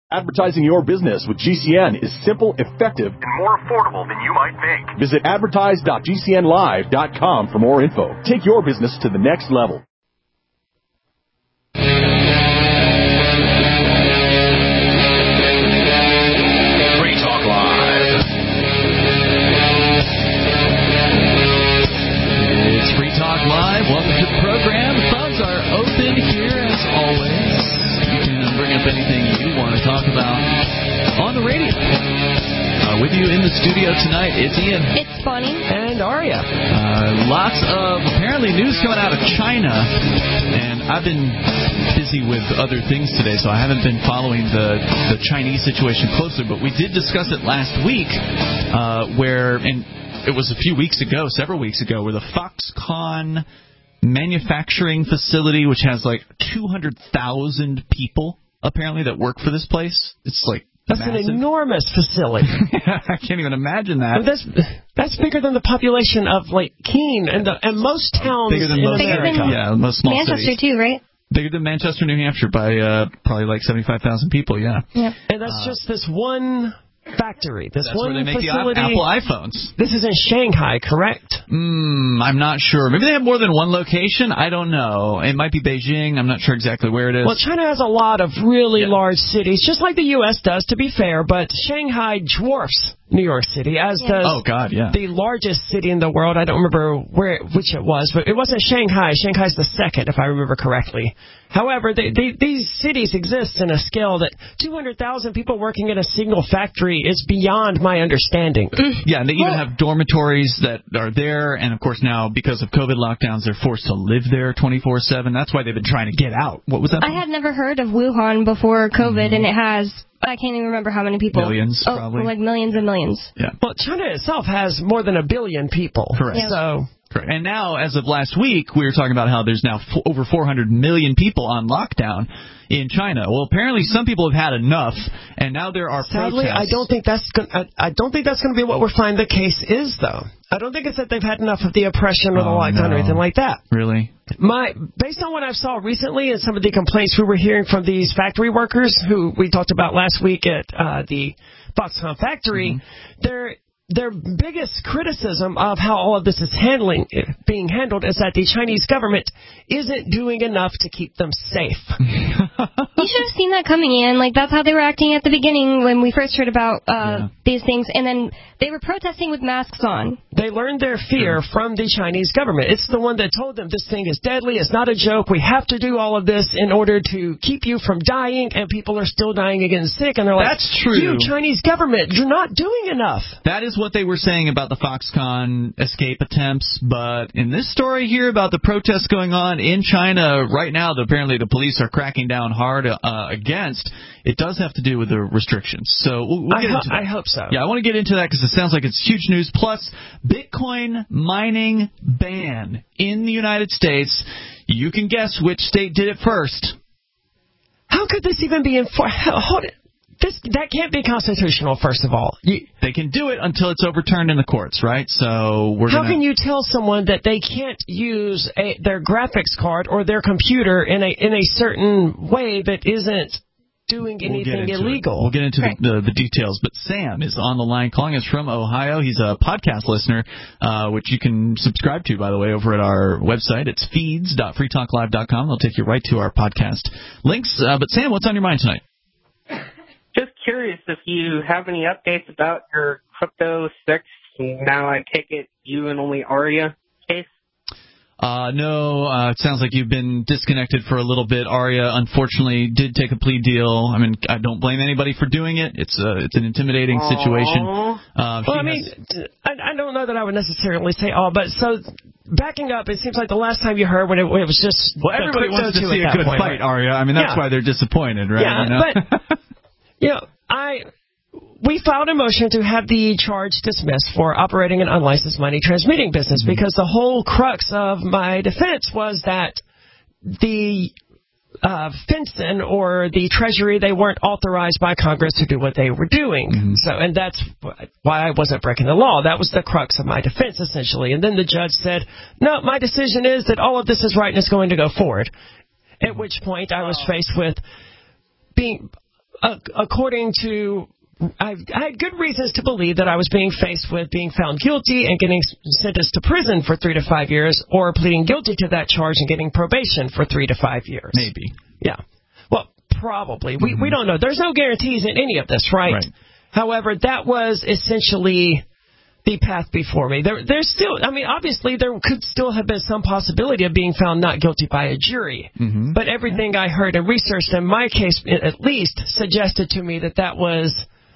Advertising your business with GCN is simple, effective, and more affordable than you might think. Visit advertise.gcnlive.com for more info. Take your business to the next level. Free Talk Live. It's Free Talk Live. Welcome to the program. The phones are open here as always. You can bring up anything you want to talk about on the radio. With you in the studio tonight, it's Ian. It's Bonnie. And Aria. Lots of, apparently, news coming out of China. And I've been busy with other things today, so I haven't been following the Chinese situation closely. But we did discuss it last week, and it was several weeks ago, where the Foxconn manufacturing facility, which has like 200,000 people, apparently, that work for this place. It's like That's massive. An enormous facility. I can't even imagine that. That's bigger than the population of like Keene and most towns bigger than in most America. Most small Manchester cities. too, right? Bigger than Manchester, New Hampshire by probably like 75,000 people. Yeah. And that's just this one factory. That's one where they make facility. The Apple iPhones. This is in Shanghai, correct? I'm not sure. Maybe they have more than one location. I don't know. It might be Beijing. I'm not sure exactly where it is. Well, China has a lot of really large cities, just like the U.S. does, to be fair, but Shanghai dwarfs New York City, as does the largest city in the world. I don't remember which it was, but it wasn't Shanghai. Shanghai's the second, if I remember correctly. However, these cities exist in a scale that 200,000 people working in a single factory is beyond my understanding. Yeah, and they even have dormitories that are there, and of course now, because of COVID lockdowns, they're forced to live there 24/7. That's why they've been trying to get out. What was that? I had never heard of Wuhan before COVID, and it has... I can't even remember how many people. Millions, probably. Like millions and millions. Yeah. Well, China itself has more than 1 billion people. Correct. Yeah. Correct. And now, as of last week, we were talking about how there's now over 400 million people on lockdown in China. Well, apparently some people have had enough, and now there are Sadly, protests. I don't think that's going to be what we're finding the case is, though. I don't think it's that they've had enough of the oppression or the lockdown or anything like that. Really? Based on what I saw recently and some of the complaints we were hearing from these factory workers who we talked about last week at the Foxconn factory, their biggest criticism of how all of this is being handled is that the Chinese government isn't doing enough to keep them safe. You should have seen that coming in. Like, that's how they were acting at the beginning when we first heard about these things. And then they were protesting with masks on. They learned their fear from the Chinese government. It's the one that told them this thing is deadly. It's not a joke. We have to do all of this in order to keep you from dying. And people are still dying and getting sick. And they're like, that's true. You, Chinese government, you're not doing enough. That is what they were saying about the Foxconn escape attempts, but in this story here about the protests going on in China right now, that apparently the police are cracking down hard against, it does have to do with the restrictions. So we'll get into that. I hope so. Yeah, I want to get into that because it sounds like it's huge news. Plus, Bitcoin mining ban in the United States. You can guess which state did it first. How could this even be enforced? Hold it. That can't be constitutional, first of all. They can do it until it's overturned in the courts, right? So How can you tell someone that they can't use their graphics card or their computer in a certain way that isn't doing anything illegal? We'll get into the details. But Sam is on the line calling us from Ohio. He's a podcast listener, which you can subscribe to, by the way, over at our website. It's feeds.freetalklive.com. They'll take you right to our podcast links. But Sam, what's on your mind tonight? Just curious if you have any updates about your Crypto 6. Now I take it you and only Aria case? No, it sounds like you've been disconnected for a little bit. Aria, unfortunately, did take a plea deal. I mean, I don't blame anybody for doing it. It's an intimidating situation. I don't know that I would necessarily say all, but so backing up, it seems like the last time you heard when it was just... Well, everybody wants to see a good fight, Aria. I mean, that's why they're disappointed, right? Yeah, you know? But... we filed a motion to have the charge dismissed for operating an unlicensed money transmitting business because the whole crux of my defense was that the FinCEN or the Treasury, they weren't authorized by Congress to do what they were doing. So, and that's why I wasn't breaking the law. That was the crux of my defense, essentially. And then the judge said, no, my decision is that all of this is right and it's going to go forward. At which point I was faced with being according to... I had good reasons to believe that I was being faced with being found guilty and getting sentenced to prison for 3 to 5 years, or pleading guilty to that charge and getting probation for 3 to 5 years. Maybe. Yeah. Well, probably. We don't know. There's no guarantees in any of this, right? However, that was essentially the path before me. There's still, I mean, obviously there could still have been some possibility of being found not guilty by a jury. But everything I heard and researched in my case, at least, suggested to me that was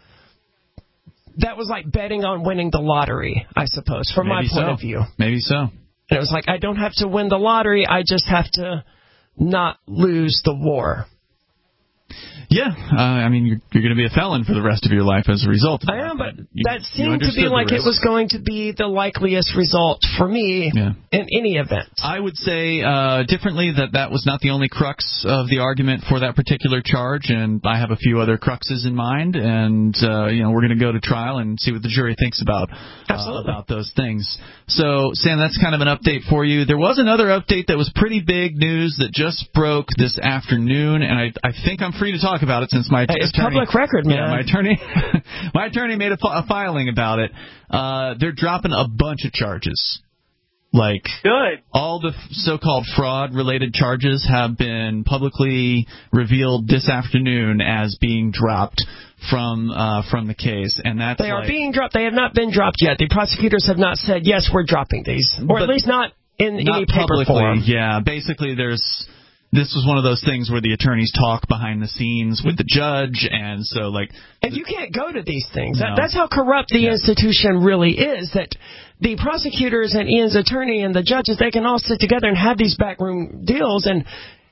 like betting on winning the lottery, I suppose, from my point of view. Maybe so. And it was like, I don't have to win the lottery, I just have to not lose the war. Yeah, I mean, you're going to be a felon for the rest of your life as a result of that. I am, but that seemed to be like it was going to be the likeliest result for me in any event. I would say differently that was not the only crux of the argument for that particular charge, and I have a few other cruxes in mind, and we're going to go to trial and see what the jury thinks about those things. So, Sam, that's kind of an update for you. There was another update that was pretty big news that just broke this afternoon, and I think I'm free to talk about it since my attorney... It's public record, man. Yeah, my attorney made a filing about it. They're dropping a bunch of charges. Like, good. All the so-called fraud-related charges have been publicly revealed this afternoon as being dropped from the case, and that's they are being dropped. They have not been dropped yet. The prosecutors have not said, yes, we're dropping these, or at least not in any paper form. Yeah, basically this was one of those things where the attorneys talk behind the scenes with the judge, and so, like... And you can't go to these things. No. That's how corrupt the institution really is, that the prosecutors and Ian's attorney and the judges, they can all sit together and have these backroom deals, and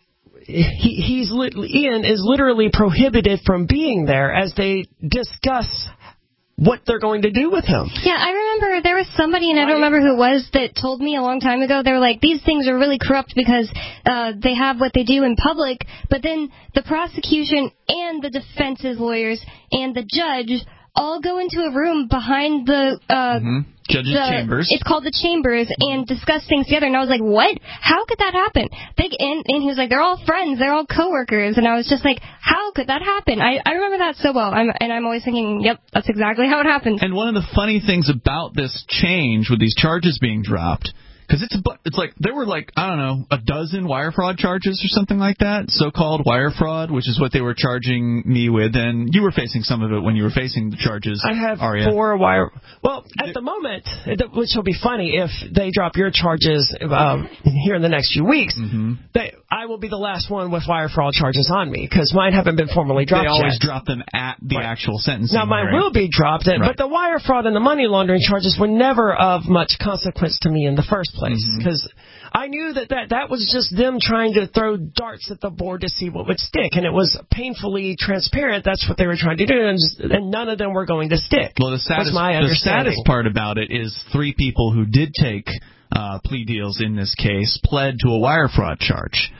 Ian is literally prohibited from being there as they discuss what they're going to do with him. Yeah, I remember there was somebody, and I don't remember who it was, that told me a long time ago, they were like, these things are really corrupt because they have what they do in public, but then the prosecution and the defense's lawyers and the judge all go into a room behind the... Judge's chambers. It's called the chambers, and discuss things together. And I was like, what? How could that happen? And he was like, they're all friends. They're all coworkers. And I was just like, how could that happen? I remember that so well. I'm always thinking, yep, that's exactly how it happened. And one of the funny things about this change with these charges being dropped, because it's like there were like, I don't know, a dozen wire fraud charges or something like that, so-called wire fraud, which is what they were charging me with, and you were facing some of it when you were facing the charges. I have Aria. 4 wire... Well, at the moment, which will be funny if they drop your charges here in the next few weeks, I will be the last one with wire fraud charges on me, because mine haven't been formally dropped yet. They always drop them at the actual sentencing. Now, mine will be dropped, but the wire fraud and the money laundering charges were never of much consequence to me in the first place, because I knew that was just them trying to throw darts at the board to see what would stick, and it was painfully transparent. That's what they were trying to do, and none of them were going to stick. Well, the saddest part about it is 3 people who did take plea deals in this case pled to a wire fraud charge.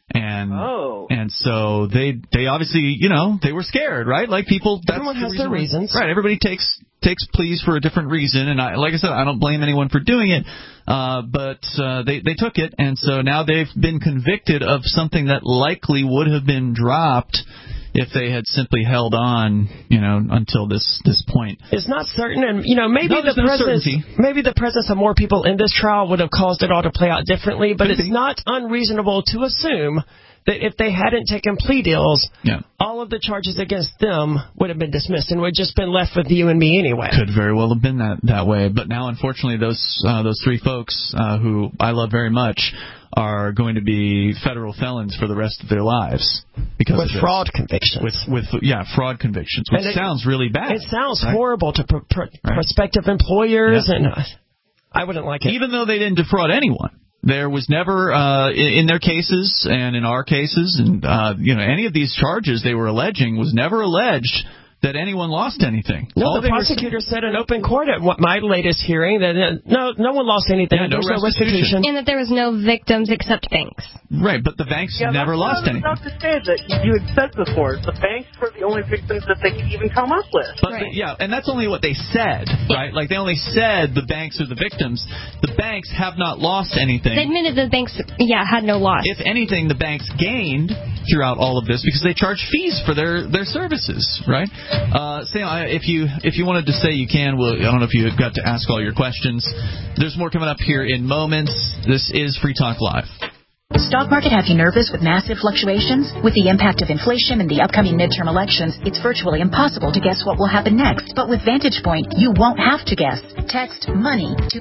And so they obviously, they were scared, right? Like people, everyone has their reasons. Right, everybody takes pleas for a different reason, and like I said, I don't blame anyone for doing it, but they took it, and so now they've been convicted of something that likely would have been dropped if they had simply held on, until this point. It's not certain, and maybe the presence of more people in this trial would have caused it all to play out differently. But it's not unreasonable to assume that if they hadn't taken plea deals, all of the charges against them would have been dismissed and would have just been left with you and me anyway. Could very well have been that way. But now, unfortunately, those 3 folks who I love very much are going to be federal felons for the rest of their lives because with fraud convictions. With fraud convictions, which sounds really bad. It sounds horrible to prospective employers, and I wouldn't like it. Even though they didn't defraud anyone. There was never, in their cases and in our cases, and any of these charges they were alleging was never alleged that anyone lost anything. No, the prosecutor said in open court at my latest hearing that no one lost anything. There was no restitution. And that there was no victims except banks. Right, but the banks never lost anything. That's to say that you had said before, the banks were the only victims that they could even come up with. But and that's only what they said, right? Like they only said the banks are the victims. The banks have not lost anything. They admitted the banks, had no loss. If anything, the banks gained throughout all of this because they charge fees for their services, right? Sam, if you wanted to say you can, well, I don't know if you got to ask all your questions. There's more coming up here in moments. This is Free Talk Live. Stock market have you nervous with massive fluctuations? With the impact of inflation and the upcoming midterm elections, it's virtually impossible to guess what will happen next. But with Vantage Point, you won't have to guess. Text MONEY to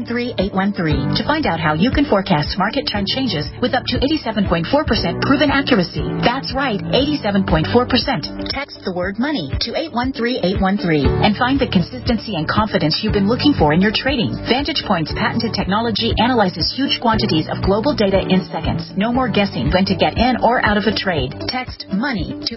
813-813 to find out how you can forecast market trend changes with up to 87.4% proven accuracy. That's right, 87.4%. Text the word MONEY to 813-813 and find the consistency and confidence you've been looking for in your trading. Vantage Point's patented technology analyzes huge quantities of global data in seconds. No more guessing when to get in or out of a trade. Text MONEY to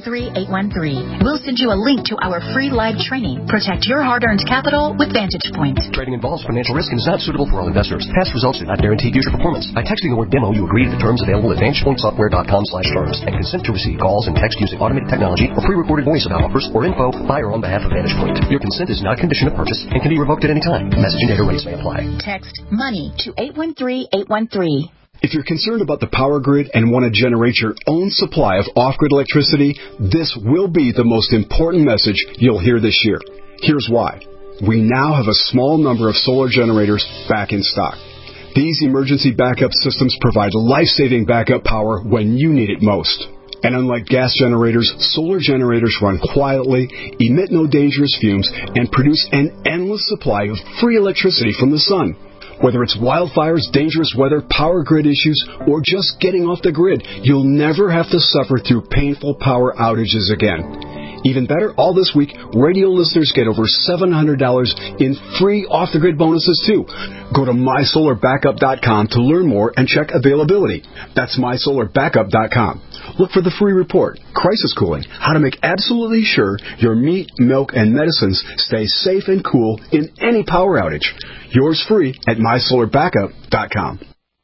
813-813. We'll send you a link to our free live training. Protect your hard-earned capital with Vantage Point. Trading involves financial risk and is not suitable for all investors. Past results do not guarantee future performance. By texting the word demo, you agree to the terms available at VantagePointSoftware.com/terms and consent to receive calls and text using automated technology or pre-recorded voice about offers or info by or on behalf of Vantage Point. Your consent is not a condition of purchase and can be revoked at any time. Message and data rates may apply. Text MONEY to 813-813. If you're concerned about the power grid and want to generate your own supply of off-grid electricity, this will be the most important message you'll hear this year. Here's why. We now have a small number of solar generators back in stock. These emergency backup systems provide life-saving backup power when you need it most. And unlike gas generators, solar generators run quietly, emit no dangerous fumes, and produce an endless supply of free electricity from the sun. Whether it's wildfires, dangerous weather, power grid issues, or just getting off the grid, you'll never have to suffer through painful power outages again. Even better, all this week, radio listeners get over $700 in free off-the-grid bonuses, too. Go to MySolarBackup.com to learn more and check availability. That's MySolarBackup.com. Look for the free report, Crisis Cooling, how to make absolutely sure your meat, milk, and medicines stay safe and cool in any power outage. Yours free at MySolarBackup.com.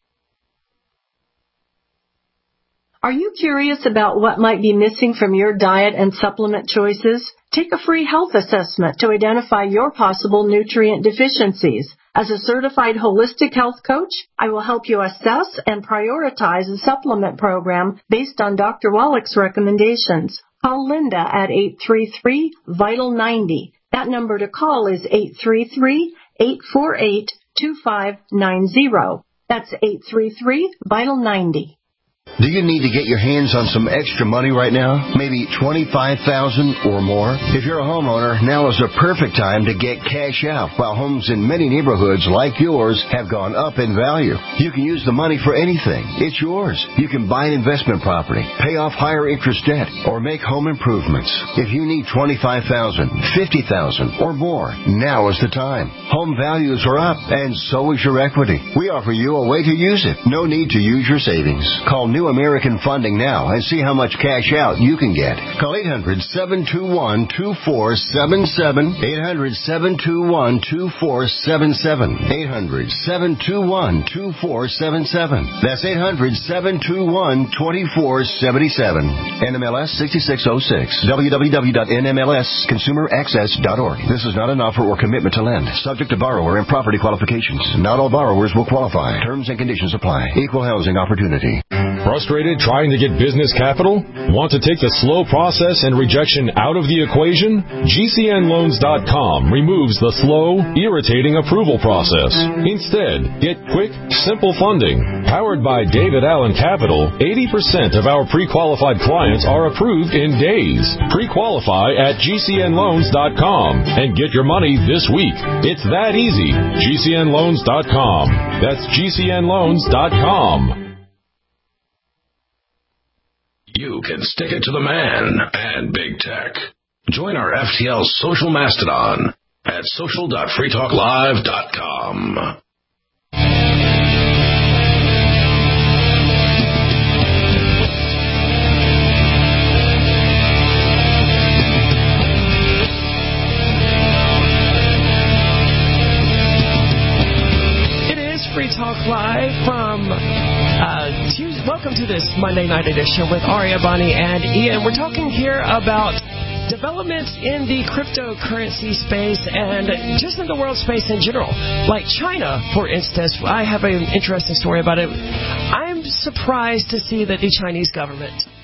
Are you curious about what might be missing from your diet and supplement choices? Take a free health assessment to identify your possible nutrient deficiencies. As a certified holistic health coach, I will help you assess and prioritize a supplement program based on Dr. Wallach's recommendations. Call Linda at 833-VITAL-90. That number to call is 833-848-2590. That's 833-VITAL-90. Do you need to get your hands on some extra money right now? Maybe $25,000 or more? If you're a homeowner, now is the perfect time to get cash out while homes in many neighborhoods like yours have gone up in value. You can use the money for anything. It's yours. You can buy an investment property, pay off higher interest debt, or make home improvements. If you need $25,000, $50,000 or more, now is the time. Home values are up, and so is your equity. We offer you a way to use it. No need to use your savings. Call New American Funding now and see how much cash out you can get. Call 800-721-2477. 800-721-2477. 800-721-2477. That's 800-721-2477. NMLS 6606. www.nmlsconsumeraccess.org. This is not an offer or commitment to lend. Subject to borrower and property qualifications. Not all borrowers will qualify. Terms and conditions apply. Equal housing opportunity. Frustrated trying to get business capital? Want to take the slow process and rejection out of the equation? GCNLoans.com removes the slow, irritating approval process. Instead, get quick, simple funding. Powered by David Allen Capital, 80% of our pre-qualified clients are approved in days. Pre-qualify at GCNLoans.com and get your money this week. It's that easy. GCNLoans.com. That's GCNLoans.com. You can stick it to the man and big tech. Join our FTL social mastodon at social.freetalklive.com. Free Talk Live from Tuesday. Welcome to this Monday night edition with Aria, Bonnie, and Ian. We're talking here about developments in the cryptocurrency space and just in the world space in general. Like China, for instance, I have an interesting story about it. I'm surprised to see that the Chinese government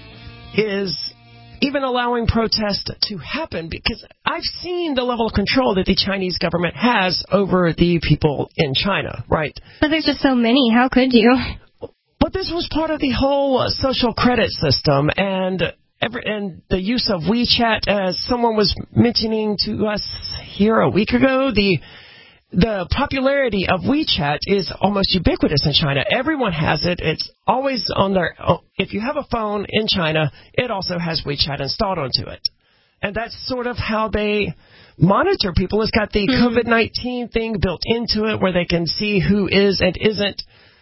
is even allowing protests to happen, because I've seen the level of control that the Chinese government has over the people in China, right? But there's just so many. How could you? But this was part of the whole social credit system and the use of WeChat, as someone was mentioning to us here a week ago. The popularity of WeChat is almost ubiquitous in China. Everyone has it. It's always on their... If you have a phone in China, it also has WeChat installed onto it. And that's sort of how they monitor people. It's got the COVID-19 thing built into it where they can see who is and isn't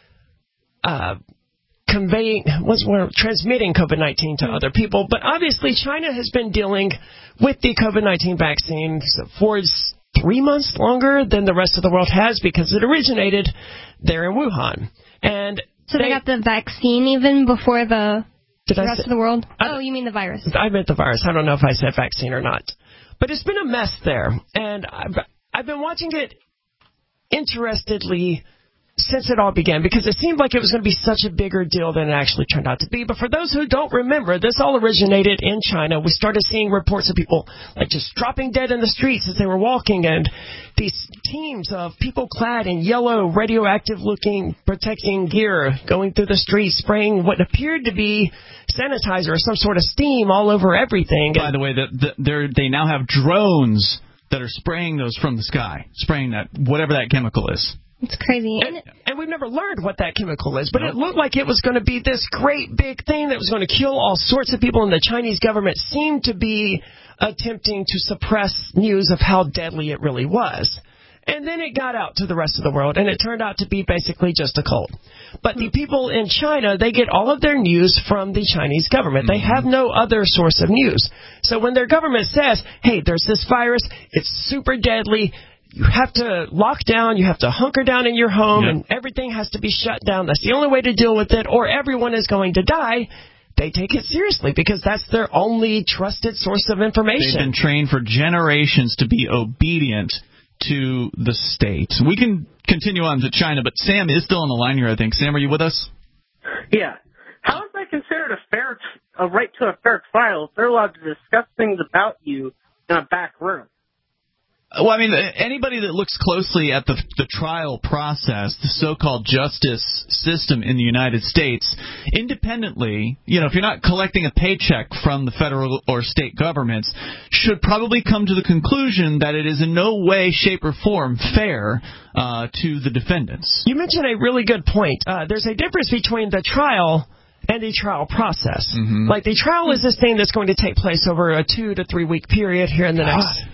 transmitting COVID-19 to other people. But obviously, China has been dealing with the COVID-19 vaccine for 3 months longer than the rest of the world has, because it originated there in Wuhan. And so they got the vaccine even before the rest of the world? Oh, you mean the virus? I meant the virus. I don't know if I said vaccine or not. But it's been a mess there. And I've been watching it interestedly since it all began, because it seemed like it was going to be such a bigger deal than it actually turned out to be. But for those who don't remember, this all originated in China. We started seeing reports of people like just dropping dead in the streets as they were walking, and these teams of people clad in yellow, radioactive-looking protecting gear going through the streets, spraying what appeared to be sanitizer or some sort of steam all over everything. By the way, they now have drones that are spraying those from the sky, spraying that, whatever that chemical is. It's crazy. And we've never learned what that chemical is, but it looked like it was going to be this great big thing that was going to kill all sorts of people, and the Chinese government seemed to be attempting to suppress news of how deadly it really was. And then it got out to the rest of the world, and it turned out to be basically just a cult. But the people in China, they get all of their news from the Chinese government. They have no other source of news. So when their government says, hey, there's this virus, it's super deadly, you have to lock down, you have to hunker down in your home, and everything has to be shut down. That's the only way to deal with it, or everyone is going to die. They take it seriously because that's their only trusted source of information. They've been trained for generations to be obedient to the state. We can continue on to China, but Sam is still on the line here, I think. Sam, are you with us? Yeah. How is that considered a right to a fair trial if they're allowed to discuss things about you in a back room? Well, I mean, anybody that looks closely at the trial process, the so-called justice system in the United States, independently, if you're not collecting a paycheck from the federal or state governments, should probably come to the conclusion that it is in no way, shape, or form fair to the defendants. You mentioned a really good point. There's a difference between the trial and the trial process. Like the trial is this thing that's going to take place over a 2 to 3 week period here in the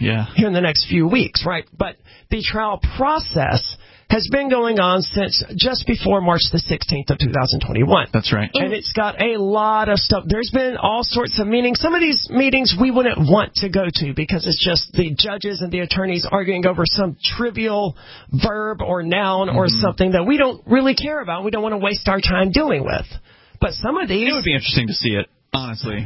next few weeks, right? But the trial process has been going on since just before March the 16th of 2021. That's right. And it's got a lot of stuff. There's been all sorts of meetings. Some of these meetings we wouldn't want to go to because it's just the judges and the attorneys arguing over some trivial verb or noun or something that we don't really care about. We don't want to waste our time dealing with. But some of these... It would be interesting to see it, honestly.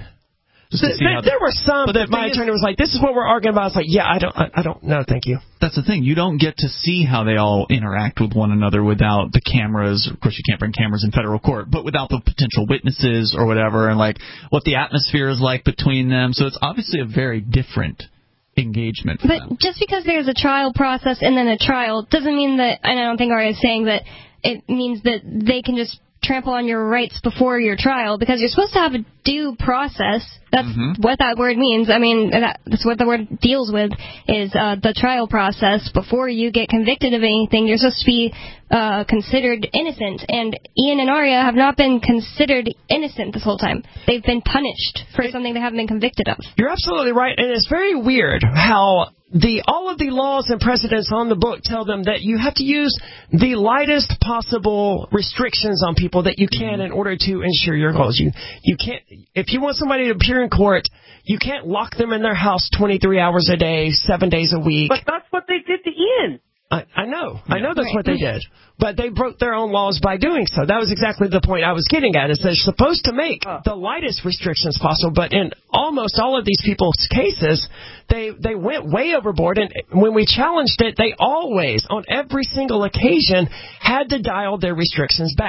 There were some that my attorney was like, this is what we're arguing about. I was like, yeah, I don't know, thank you. That's the thing. You don't get to see how they all interact with one another without the cameras. Of course, you can't bring cameras in federal court, but without the potential witnesses or whatever, and like what the atmosphere is like between them. So it's obviously a very different engagement for them. Just because there's a trial process and then a trial doesn't mean that, and I don't think Arya is saying that it means that they can just trample on your rights before your trial, because you're supposed to have a due process. That's what that word means. I mean, that's what the word deals with, is the trial process. Before you get convicted of anything, you're supposed to be considered innocent. And Ian and Arya have not been considered innocent this whole time. They've been punished for something they haven't been convicted of. You're absolutely right. And it's very weird how all of the laws and precedents on the book tell them that you have to use the lightest possible restrictions on people that you can in order to ensure your goals. You can't, if you want somebody to appear in court, you can't lock them in their house 23 hours a day, 7 days a week. But that's what they did to Ian. I know that's what they did. But they broke their own laws by doing so. That was exactly the point I was getting at, is they're supposed to make the lightest restrictions possible, but in almost all of these people's cases, they went way overboard, and when we challenged it, they always, on every single occasion, had to dial their restrictions back.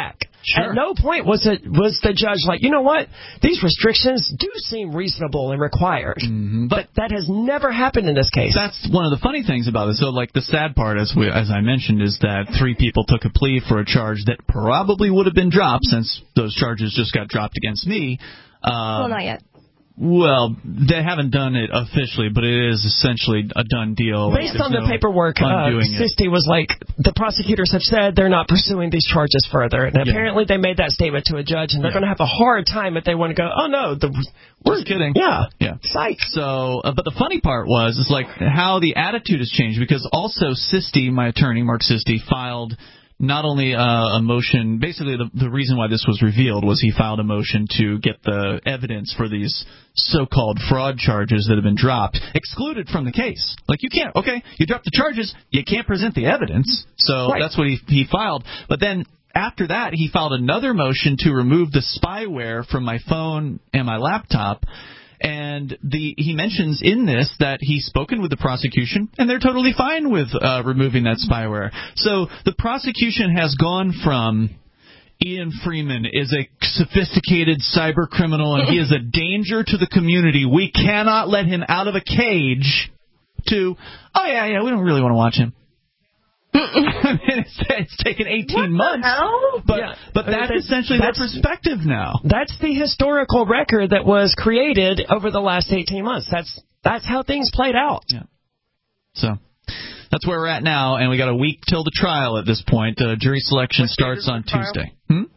Sure. At no point was the judge like, you know what, these restrictions do seem reasonable and required. Mm-hmm. But that has never happened in this case. That's one of the funny things about it. So, like, the sad part, as I mentioned, is that 3 people took a plea for a charge that probably would have been dropped since those charges just got dropped against me. Well, not yet. Well, they haven't done it officially, but it is essentially a done deal. Based on the paperwork, Sisti was like, the prosecutors have said they're not pursuing these charges further. And apparently they made that statement to a judge, and they're going to have a hard time if they want to go, oh, no. We're just kidding. Yeah. Psych. So, but the funny part is like how the attitude has changed, because also Sisti, my attorney, Mark Sisti, filed not only a motion, basically the reason why this was revealed was he filed a motion to get the evidence for these so-called fraud charges that have been dropped excluded from the case. Like, you can't, you dropped the charges, you can't present the evidence. So that's what he filed. But then after that, he filed another motion to remove the spyware from my phone and my laptop. And he mentions in this that he's spoken with the prosecution, and they're totally fine with removing that spyware. So the prosecution has gone from Ian Freeman is a sophisticated cyber criminal, and he is a danger to the community. We cannot let him out of a cage, to, we don't really want to watch him. I mean, it's taken 18 months. But that's essentially their perspective now. That's the historical record that was created over the last 18 months. That's how things played out. Yeah. So that's where we're at now, and we got a week till the trial at this point. Jury selection starts on Tuesday.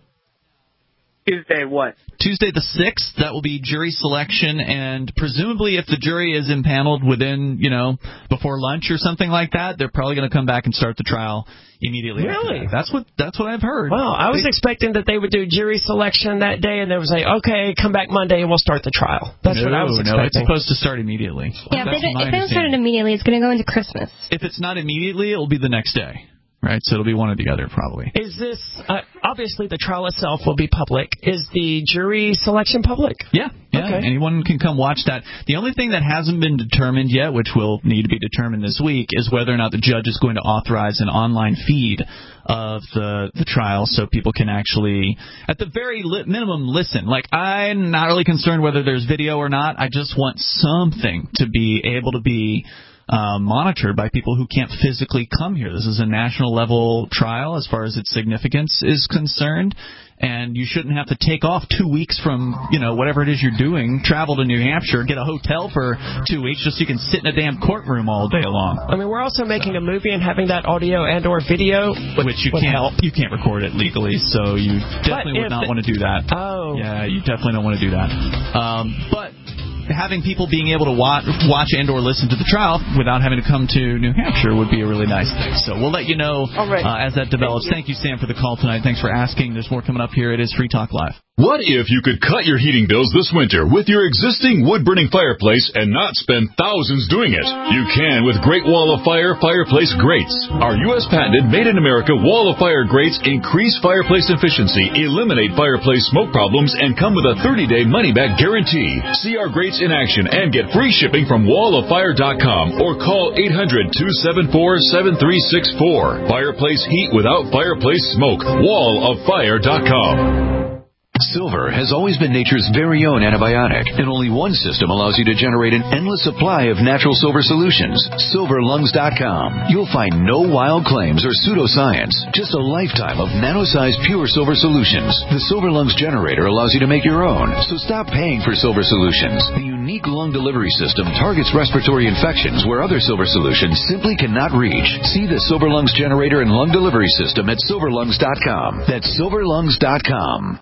Tuesday what? Tuesday the 6th, that will be jury selection, and presumably if the jury is impaneled within, before lunch or something like that, they're probably going to come back and start the trial immediately. Really? That's what I've heard. Well, I was expecting that they would do jury selection that day, and they would say, okay, come back Monday and we'll start the trial. That's what I was expecting. No, it's supposed to start immediately. Yeah, if they don't start it immediately, it's going to go into Christmas. If it's not immediately, it'll be the next day. Right, so it'll be one or the other, probably. Is this, obviously the trial itself will be public. Is the jury selection public? Yeah. Okay. Anyone can come watch that. The only thing that hasn't been determined yet, which will need to be determined this week, is whether or not the judge is going to authorize an online feed of the trial so people can actually, at the very minimum, listen. Like, I'm not really concerned whether there's video or not. I just want something to be able to be monitored by people who can't physically come here. This is a national level trial as far as its significance is concerned, and you shouldn't have to take off 2 weeks from, whatever it is you're doing, travel to New Hampshire, get a hotel for 2 weeks just so you can sit in a damn courtroom all day long. I mean, we're also making a movie and having that audio and or video, which you can't record it legally, so you definitely would not want to do that. Oh. Yeah, you definitely don't want to do that. But having people being able to watch and or listen to the trial without having to come to New Hampshire would be a really nice thing. So we'll let you know as that develops. Thank you, Sam, for the call tonight. Thanks for asking. There's more coming up here. It is Free Talk Live. What if you could cut your heating bills this winter with your existing wood-burning fireplace and not spend thousands doing it? You can with Great Wall of Fire fireplace grates. Our U.S. patented made-in-America Wall of Fire grates increase fireplace efficiency, eliminate fireplace smoke problems, and come with a 30-day money-back guarantee. See our grates in action and get free shipping from walloffire.com or call 800-274-7364. Fireplace heat without fireplace smoke. Walloffire.com. Silver has always been nature's very own antibiotic, and only one system allows you to generate an endless supply of natural silver solutions. SilverLungs.com. You'll find no wild claims or pseudoscience, just a lifetime of nano-sized pure silver solutions. The Silver Lungs generator allows you to make your own, so stop paying for silver solutions. The unique lung delivery system targets respiratory infections where other silver solutions simply cannot reach. See the Silver Lungs generator and lung delivery system at SilverLungs.com. That's SilverLungs.com.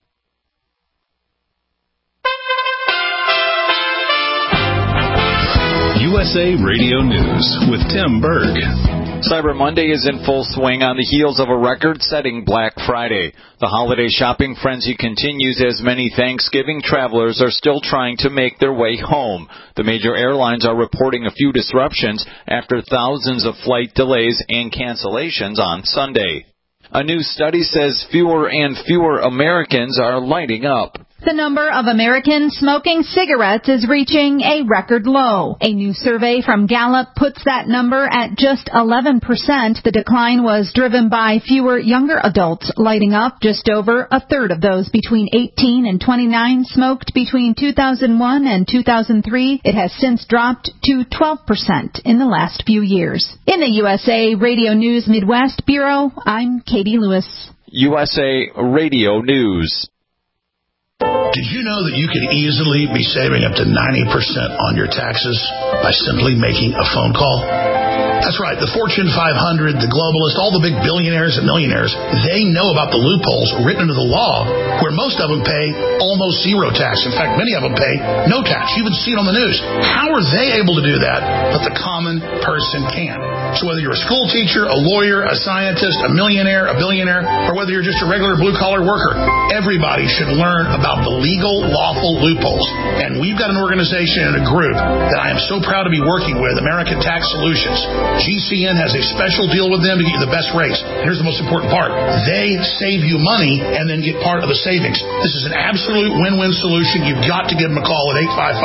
USA Radio News with Tim Berg. Cyber Monday is in full swing on the heels of a record-setting Black Friday. The holiday shopping frenzy continues as many Thanksgiving travelers are still trying to make their way home. The major airlines are reporting a few disruptions after thousands of flight delays and cancellations on Sunday. A new study says fewer and fewer Americans are lighting up. The number of Americans smoking cigarettes is reaching a record low. A new survey from Gallup puts that number at just 11%. The decline was driven by fewer younger adults lighting up. Just over a third of those between 18 and 29 smoked between 2001 and 2003. It has since dropped to 12% in the last few years. In the USA Radio News Midwest Bureau, I'm Katie Lewis. USA Radio News. Did you know that you could easily be saving up to 90% on your taxes by simply making a phone call? That's right. The Fortune 500, the globalists, all the big billionaires and millionaires, they know about the loopholes written into the law where most of them pay almost zero tax. In fact, many of them pay no tax. You would see it on the news. How are they able to do that? But the common person can. So whether you're a school teacher, a lawyer, a scientist, a millionaire, a billionaire, or whether you're just a regular blue-collar worker, everybody should learn about the legal, lawful loopholes. And we've got an organization and a group that I am so proud to be working with, American Tax Solutions. GCN has a special deal with them to get you the best rates. Here's the most important part. They save you money and then get part of the savings. This is an absolute win-win solution. You've got to give them a call at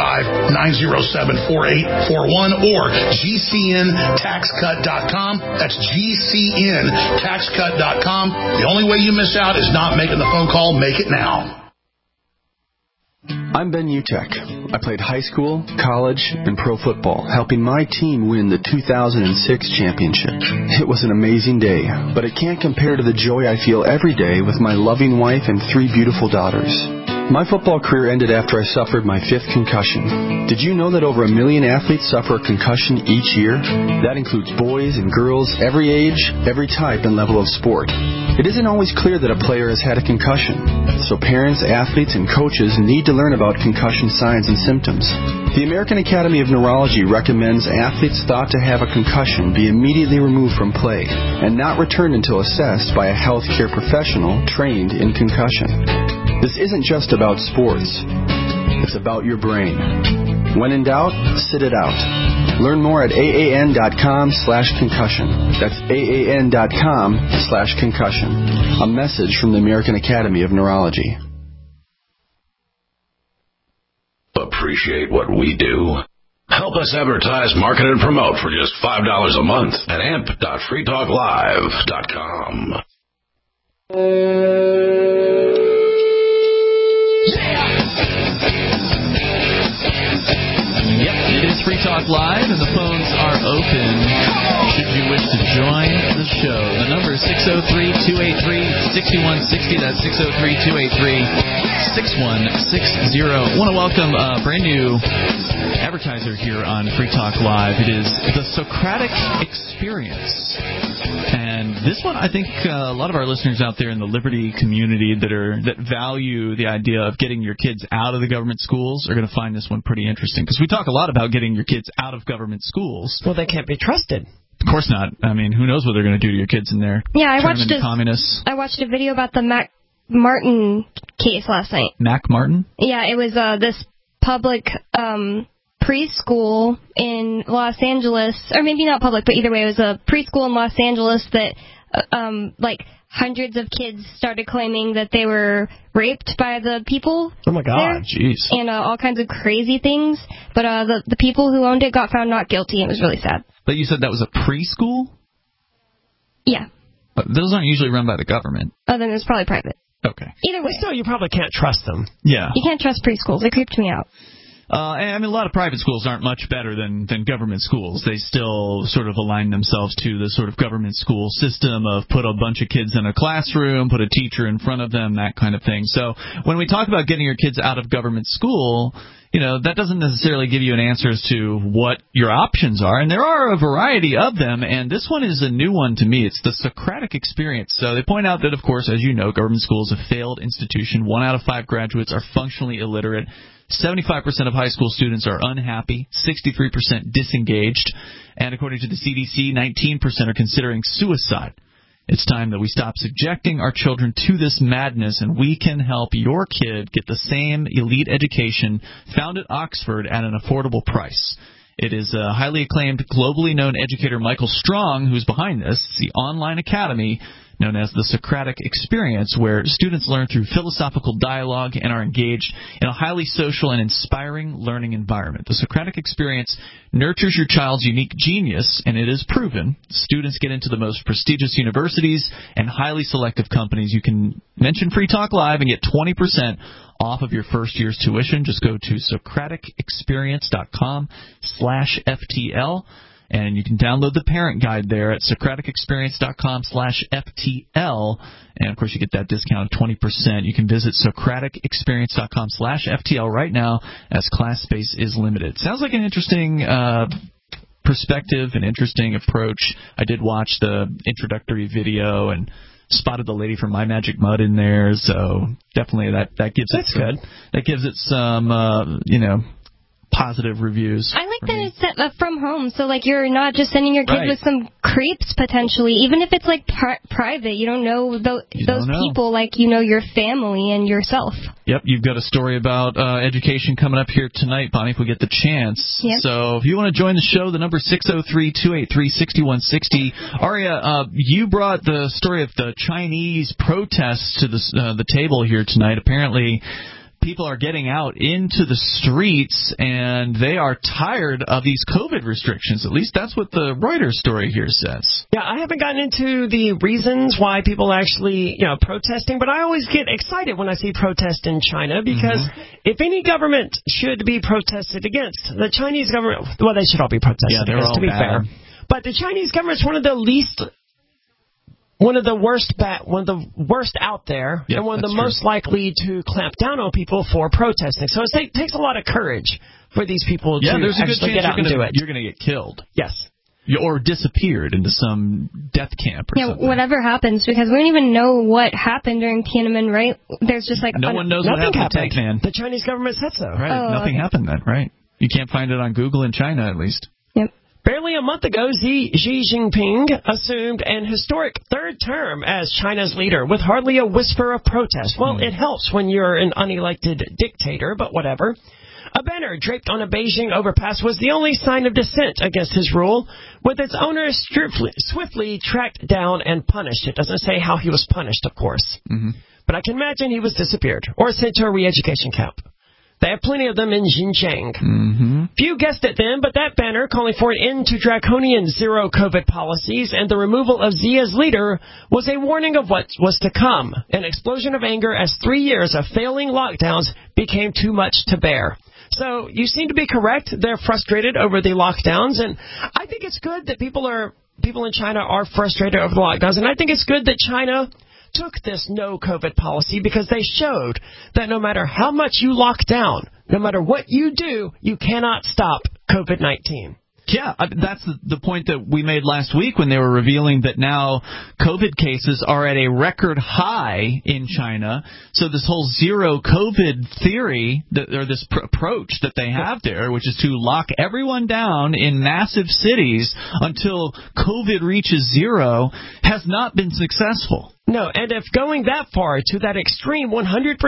855-907-4841 or GCNTaxCut.com. That's GCNTaxCut.com. The only way you miss out is not making the phone call. Make it now. I'm Ben Utek. I played high school, college, and pro football, helping my team win the 2006 championship. It was an amazing day, but it can't compare to the joy I feel every day with my loving wife and 3 beautiful daughters. My football career ended after I suffered my 5th concussion. Did you know that over 1 million athletes suffer a concussion each year? That includes boys and girls, every age, every type and level of sport. It isn't always clear that a player has had a concussion, so parents, athletes, and coaches need to learn about concussion signs and symptoms. The American Academy of Neurology recommends athletes thought to have a concussion be immediately removed from play and not returned until assessed by a healthcare professional trained in concussion. This isn't just about sports. It's about your brain. When in doubt, sit it out. Learn more at AAN.com/concussion. That's AAN.com/concussion. A message from the American Academy of Neurology. Appreciate what we do? Help us advertise, market, and promote for just $5 a month at amp.freetalklive.com. Yep, it is Free Talk Live, and the phones are open should you wish to join the show. The number is 603-283-6160. That's 603-283-6160. I want to welcome a brand new advertiser here on Free Talk Live. It is the Socratic Experience. And this one, I think a lot of our listeners out there in the Liberty community that value the idea of getting your kids out of the government schools are going to find this one pretty interesting. Because we talk a lot about getting your kids out of government schools. Well, they can't be trusted. Of course not. I mean, who knows what they're going to do to your kids in there? Yeah, I watched a video about the Mac Martin case last night. Mac Martin? Yeah, it was this public preschool in Los Angeles, or maybe not public, but either way, it was a preschool in Los Angeles that like hundreds of kids started claiming that they were raped by the people. Oh my God, jeez. And all kinds of crazy things. But the people who owned it got found not guilty. It was really sad. But you said that was a preschool? Yeah. But those aren't usually run by the government. Oh, then it was probably private. Okay. Either way. Still, you probably can't trust them. Yeah. You can't trust preschools. They creeped me out. I mean, a lot of private schools aren't much better than government schools. They still sort of align themselves to the sort of government school system of put a bunch of kids in a classroom, put a teacher in front of them, that kind of thing. So when we talk about getting your kids out of government school, you know, that doesn't necessarily give you an answer as to what your options are. And there are a variety of them, and this one is a new one to me. It's the Socratic Experience. So they point out that, of course, as you know, government school is a failed institution. 1 out of 5 graduates are functionally illiterate. 75% of high school students are unhappy, 63% disengaged, and according to the CDC, 19% are considering suicide. It's time that we stop subjecting our children to this madness, and we can help your kid get the same elite education found at Oxford at an affordable price. It is a highly acclaimed, globally known educator Michael Strong who's behind this. It's the online academy known as the Socratic Experience, where students learn through philosophical dialogue and are engaged in a highly social and inspiring learning environment. The Socratic Experience nurtures your child's unique genius, and it is proven. Students get into the most prestigious universities and highly selective companies. You can mention Free Talk Live and get 20% off of your first year's tuition. Just go to SocraticExperience.com/FTL. And you can download the parent guide there at SocraticExperience.com/FTL. And, of course, you get that discount of 20%. You can visit SocraticExperience.com/FTL right now as class space is limited. Sounds like an interesting perspective, an interesting approach. I did watch the introductory video and spotted the lady from My Magic Mud in there. So definitely that gives it some, that gives it some, positive reviews. I like that it's set up from home, so like you're not just sending your kid with some creeps potentially, even if it's like private. You don't know those people like you know your family and yourself. Yep, you've got a story about education coming up here tonight, Bonnie, if we get the chance. Yep. So if you want to join the show, the number 603-283-6160. Aria, you brought the story of the Chinese protests to the table here tonight. Apparently, people are getting out into the streets, and they are tired of these COVID restrictions. At least that's what the Reuters story here says. Yeah, I haven't gotten into the reasons why people are actually, protesting, but I always get excited when I see protests in China because if any government should be protested against, the Chinese government, well, they should all be protested against, to be fair. But the Chinese government is one of the worst out there, and one of the most likely to clamp down on people for protesting. So it takes a lot of courage for these people to actually get out and do it. You're going to get killed. Yes. Or disappeared into some death camp or something. Whatever happens, because we don't even know what happened during Tiananmen, right? There's just like... No one knows what happened. The Chinese government said so. Right, nothing happened then, right? You can't find it on Google in China, at least. Yep. Barely a month ago, Xi Jinping assumed an historic third term as China's leader with hardly a whisper of protest. Well, it helps when you're an unelected dictator, but whatever. A banner draped on a Beijing overpass was the only sign of dissent against his rule, with its owner swiftly tracked down and punished. It doesn't say how he was punished, of course. But I can imagine he was disappeared or sent to a re-education camp. They have plenty of them in Xinjiang. Few guessed it then, but that banner calling for an end to draconian zero-COVID policies and the removal of Xi as leader was a warning of what was to come, an explosion of anger as 3 years of failing lockdowns became too much to bear. So you seem to be correct. They're frustrated over the lockdowns, and I think it's good that people in China are frustrated over the lockdowns, and I think it's good that China took this no-COVID policy because they showed that no matter how much you lock down, no matter what you do, you cannot stop COVID-19. Yeah, that's the point that we made last week when they were revealing that now COVID cases are at a record high in China. So this whole zero COVID theory, or this approach that they have there, which is to lock everyone down in massive cities until COVID reaches zero, has not been successful. No, and if going that far to that extreme 100%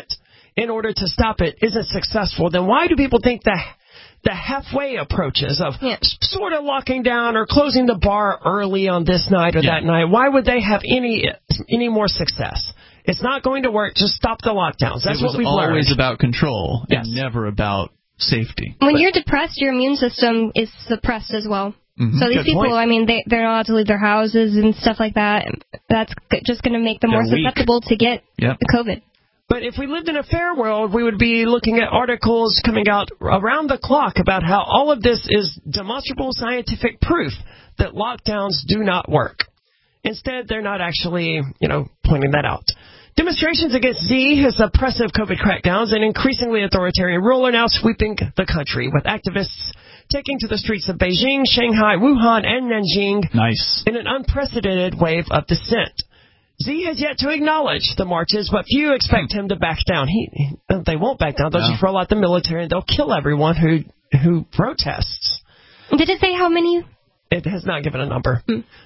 in order to stop it isn't successful, then why do people think that the halfway approaches of sort of locking down or closing the bar early on this night or that night, why would they have any more success? It's not going to work. Just stop the lockdowns. That's what we've learned. It was always about control and never about safety. When you're depressed, your immune system is suppressed as well. So these people, I mean, they're not allowed to leave their houses and stuff like that. That's just going to make them more susceptible to get the COVID. But if we lived in a fair world, we would be looking at articles coming out around the clock about how all of this is demonstrable scientific proof that lockdowns do not work. Instead, they're not actually, pointing that out. Demonstrations against Xi, his oppressive COVID crackdowns, and increasingly authoritarian rule are now sweeping the country, with activists taking to the streets of Beijing, Shanghai, Wuhan, and Nanjing in an unprecedented wave of dissent. Xi has yet to acknowledge the marches, but few expect him to back down. They won't back down. They'll just roll out the military, and they'll kill everyone who protests. Did it say how many? It has not given a number.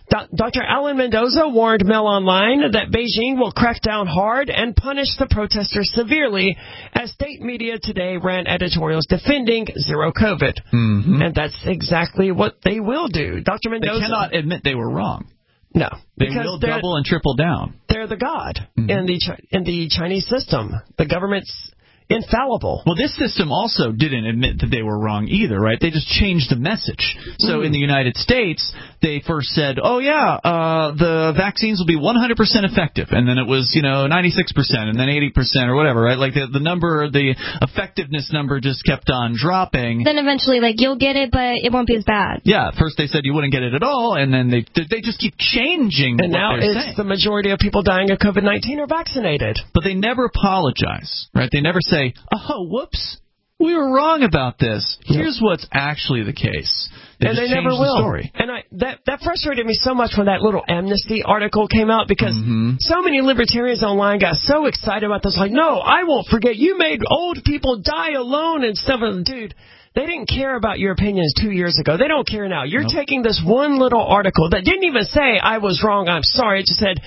Dr. Alan Mendoza warned Mail Online that Beijing will crack down hard and punish the protesters severely, as state media today ran editorials defending zero COVID. And that's exactly what they will do. Dr. Mendoza... They cannot admit they were wrong. No. They will double and triple down. They're the god in the Chinese system. The government's infallible. Well, this system also didn't admit that they were wrong either, right? They just changed the message. So in the United States, they first said, the vaccines will be 100% effective. And then it was, 96% and then 80% or whatever, right? Like the effectiveness number just kept on dropping. Then eventually, you'll get it, but it won't be as bad. Yeah, first they said you wouldn't get it at all, and then they just keep changing and now it's the majority of people dying of COVID-19 are vaccinated. But they never apologize, right? They never say, oh, whoops, we were wrong about this. Here's what's actually the case. And they never will. The story. And that frustrated me so much when that little Amnesty article came out, because so many libertarians online got so excited about this. Like, no, I won't forget. You made old people die alone and stuff. Dude, they didn't care about your opinions 2 years ago. They don't care now. You're taking this one little article that didn't even say, I was wrong, I'm sorry. It just said,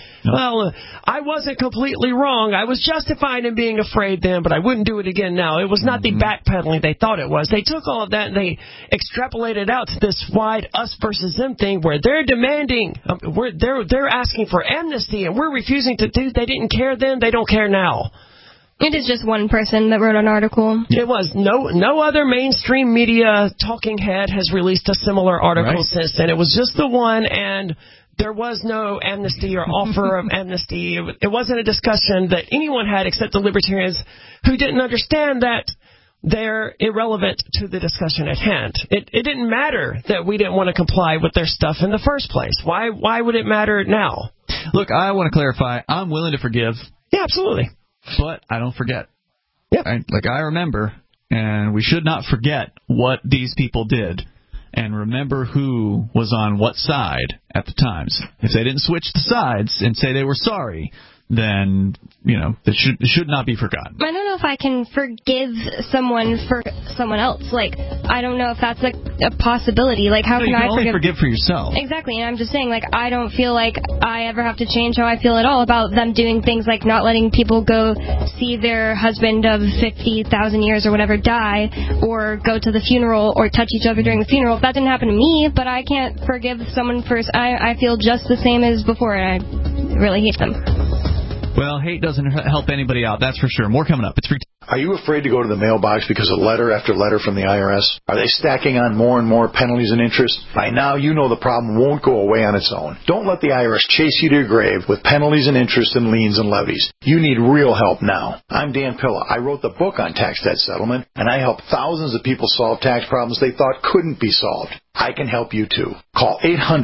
I wasn't completely wrong. I was justified in being afraid then, but I wouldn't do it again now. It was not the backpedaling they thought it was. They took all of that and they extrapolated out to this wide us versus them thing where they're demanding, they're asking for amnesty and we're refusing to do. They didn't care then, they don't care now. It is just one person that wrote an article. It was. No other mainstream media talking head has released a similar article since then. It was just the one, and there was no amnesty or offer of amnesty. It wasn't a discussion that anyone had except the libertarians who didn't understand that they're irrelevant to the discussion at hand. It didn't matter that we didn't want to comply with their stuff in the first place. Why would it matter now? Look, I want to clarify. I'm willing to forgive. Yeah, absolutely. But I don't forget. Yep. I remember, and we should not forget what these people did, and remember who was on what side at the times. If they didn't switch the sides and say they were sorry, then, it should not be forgotten. I don't know if I can forgive someone for someone else. I don't know if that's a possibility. How can I only forgive for yourself? Exactly, and I'm just saying, I don't feel like I ever have to change how I feel at all about them doing things like not letting people go see their husband of 50,000 years or whatever die, or go to the funeral or touch each other during the funeral. That didn't happen to me, but I can't forgive someone for. I feel just the same as before, and I really hate them. Well, hate doesn't help anybody out, that's for sure. More coming up. It's free. Are you afraid to go to the mailbox because of letter after letter from the IRS? Are they stacking on more and more penalties and interest? By now, you know the problem won't go away on its own. Don't let the IRS chase you to your grave with penalties and interest and liens and levies. You need real help now. I'm Dan Pilla. I wrote the book on tax debt settlement, and I helped thousands of people solve tax problems they thought couldn't be solved. I can help you too. Call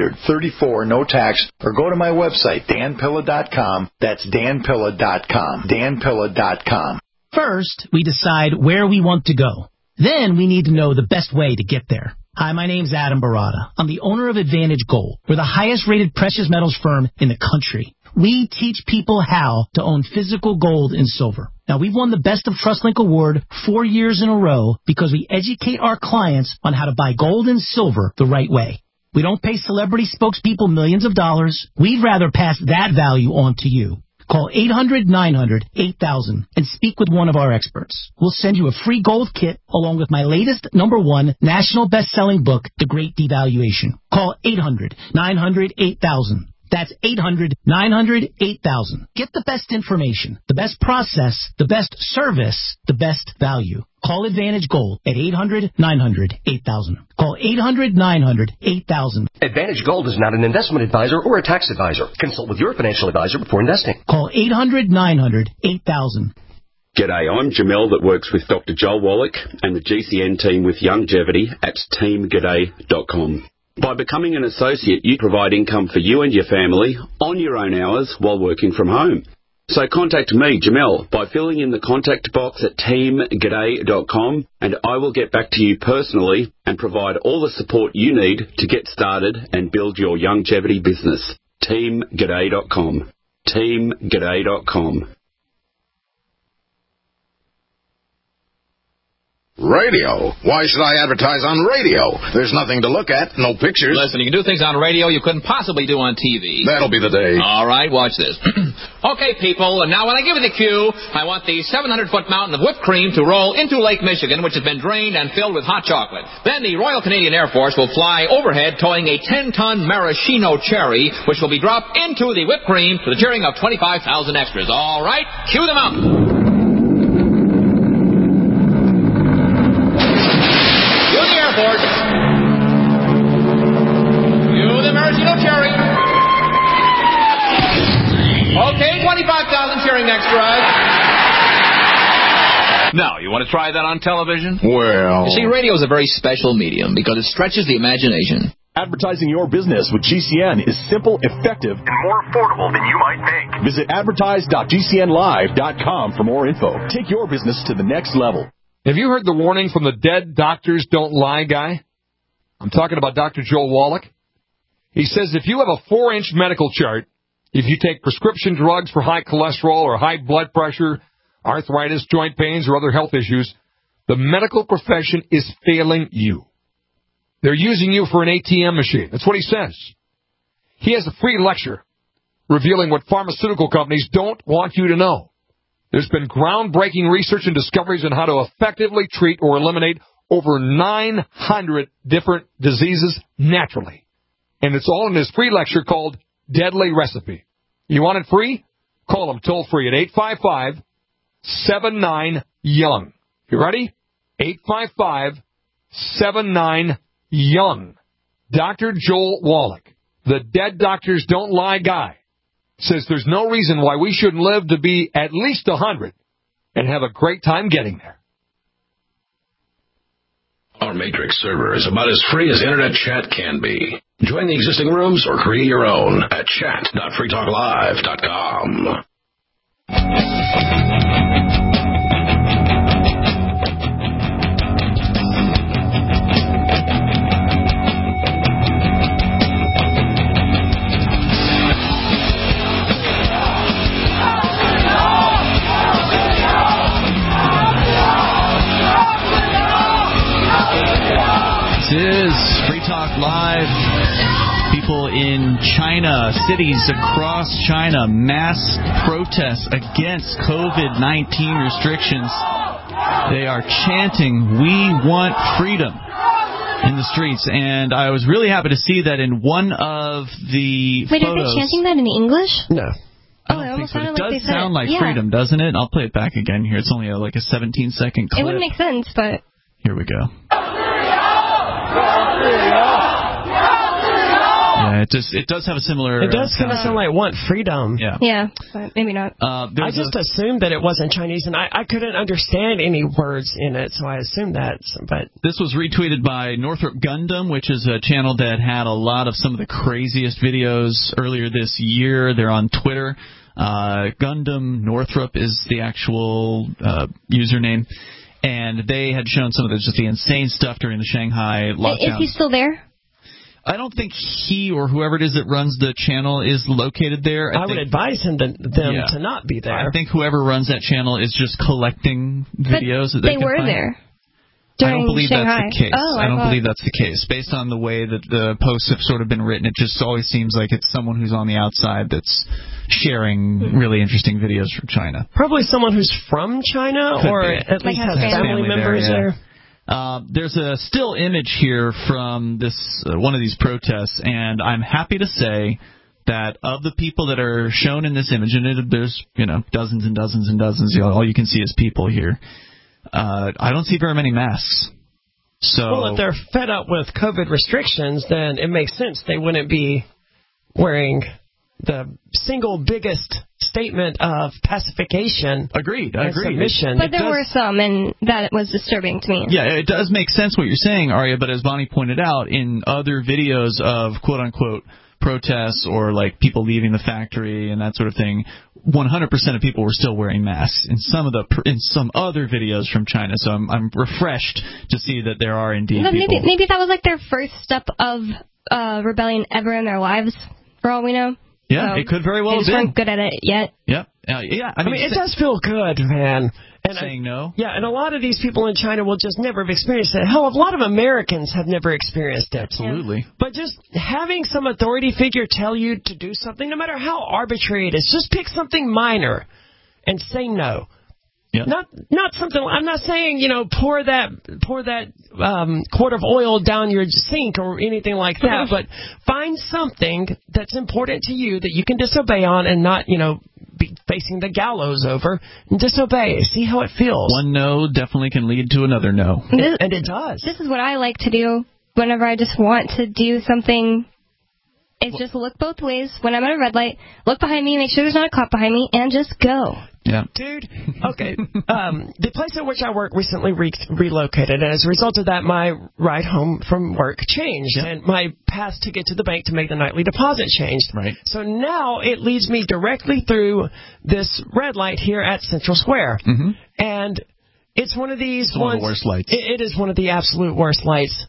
800-34-NO-TAX or go to my website, danpilla.com. That's danpilla.com. danpilla.com. First, we decide where we want to go. Then we need to know the best way to get there. Hi, my name's Adam Barada. I'm the owner of Advantage Gold. We're the highest-rated precious metals firm in the country. We teach people how to own physical gold and silver. Now, we've won the Best of TrustLink Award 4 years in a row because we educate our clients on how to buy gold and silver the right way. We don't pay celebrity spokespeople millions of dollars. We'd rather pass that value on to you. Call 800-900-8000 and speak with one of our experts. We'll send you a free gold kit along with my latest #1 national best-selling book, The Great Devaluation. Call 800-900-8000. That's 800-900-8000. Get the best information, the best process, the best service, the best value. Call Advantage Gold at 800-900-8000. Call 800-900-8000. Advantage Gold is not an investment advisor or a tax advisor. Consult with your financial advisor before investing. Call 800-900-8000. G'day, I'm Jamel that works with Dr. Joel Wallach and the GCN team with Longevity at teamg'day.com. By becoming an associate, you provide income for you and your family on your own hours while working from home. So contact me, Jamel, by filling in the contact box at teamg'day.com, and I will get back to you personally and provide all the support you need to get started and build your longevity business. teamg'day.com. teamg'day.com. Radio? Why should I advertise on radio? There's nothing to look at, no pictures. Listen, you can do things on radio you couldn't possibly do on TV. That'll be the day. All right, watch this. Okay, people, and now when I give you the cue, I want the 700-foot mountain of whipped cream to roll into Lake Michigan, which has been drained and filled with hot chocolate. Then the Royal Canadian Air Force will fly overhead towing a 10-ton maraschino cherry, which will be dropped into the whipped cream to the cheering of 25,000 extras. All right, cue the mountain. Cue the Air Force. Cue the maraschino cherry. Okay, 25,000 cheering extras. Now, you want to try that on television? Well... You see, radio is a very special medium because it stretches the imagination. Advertising your business with GCN is simple, effective, and more affordable than you might think. Visit advertise.gcnlive.com for more info. Take your business to the next level. Have you heard the warning from the Dead Doctors Don't Lie guy? I'm talking about Dr. Joel Wallach. He says if you have a 4-inch medical chart, if you take prescription drugs for high cholesterol or high blood pressure, arthritis, joint pains, or other health issues, the medical profession is failing you. They're using you for an ATM machine. That's what he says. He has a free lecture revealing what pharmaceutical companies don't want you to know. There's been groundbreaking research and discoveries on how to effectively treat or eliminate over 900 different diseases naturally. And it's all in this free lecture called Deadly Recipe. You want it free? Call them toll free at 855-79-YOUNG. You ready? 855-79-YOUNG. Dr. Joel Wallach, the Dead Doctors Don't Lie guy, says there's no reason why we shouldn't live to be at least 100 and have a great time getting there. Our Matrix server is about as free as internet chat can be. Join the existing rooms or create your own at chat.freetalklive.com. This is Free Talk Live. People in China, cities across China, mass protests against COVID-19 restrictions. They are chanting, "We want freedom," in the streets. And I was really happy to see that in one of the Wait, photos. are they chanting that in English? No. I don't think so. It does sound like freedom, doesn't it? I'll play it back again here. It's only like a 17-second clip. It wouldn't make sense, but... Here we go. Yeah, it does have a similar... It does kind of sound like want freedom. Yeah, but maybe not. I just assumed that it wasn't Chinese, and I couldn't understand any words in it, so I assumed that. But this was retweeted by Northrop Gundam, which is a channel that had a lot of some of the craziest videos earlier this year. They're on Twitter. Gundam Northrop is the actual username. And they had shown some of the insane stuff during the Shanghai lockdown. Is he still there? I don't think he or whoever it is that runs the channel is located there. I would advise them to not be there. I think whoever runs that channel is just collecting videos that they can were find. There. I don't believe Shanghai. that's the case. Oh, I don't believe that's the case. Based on the way that the posts have sort of been written, it just always seems like it's someone who's on the outside that's sharing really interesting videos from China. Probably someone who's from China or at least has family members there. There's a still image here from this one of these protests, and I'm happy to say that of the people that are shown in this image, and there's dozens and dozens and dozens, all you can see is people here. I don't see very many masks. Well, if they're fed up with COVID restrictions, then it makes sense they wouldn't be wearing the single biggest statement of pacification. Agreed. Submission. But there were some, and that was disturbing to me. Yeah, it does make sense what you're saying, Arya, but as Bonnie pointed out, in other videos of quote-unquote protests or like people leaving the factory and that sort of thing, 100% of people were still wearing masks in some other videos from China. So I'm refreshed to see that there are indeed people. Maybe that was like their first step of rebellion ever in their lives, for all we know. Yeah, it could very well have been. They just weren't good at it yet. Yep. Yeah. I mean, it does feel good, man. saying no. Yeah, and a lot of these people in China will just never have experienced it. Hell, a lot of Americans have never experienced it. Absolutely. But just having some authority figure tell you to do something, no matter how arbitrary it is, just pick something minor and say no. Yep. Not something. I'm not saying pour that quart of oil down your sink or anything like that. But find something that's important to you that you can disobey on and not be facing the gallows over and disobey. See how it feels. One no definitely can lead to another no, and it does. This is what I like to do whenever I just want to do something. Is just look both ways when I'm at a red light, look behind me, make sure there's not a cop behind me, and just go. Yeah. Dude, okay. The place at which I work recently relocated, and as a result of that, my ride home from work changed, and my path to get to the bank to make the nightly deposit changed. Right. So now it leads me directly through this red light here at Central Square. Mm-hmm. And it's one of these one of the worst lights. It is one of the absolute worst lights.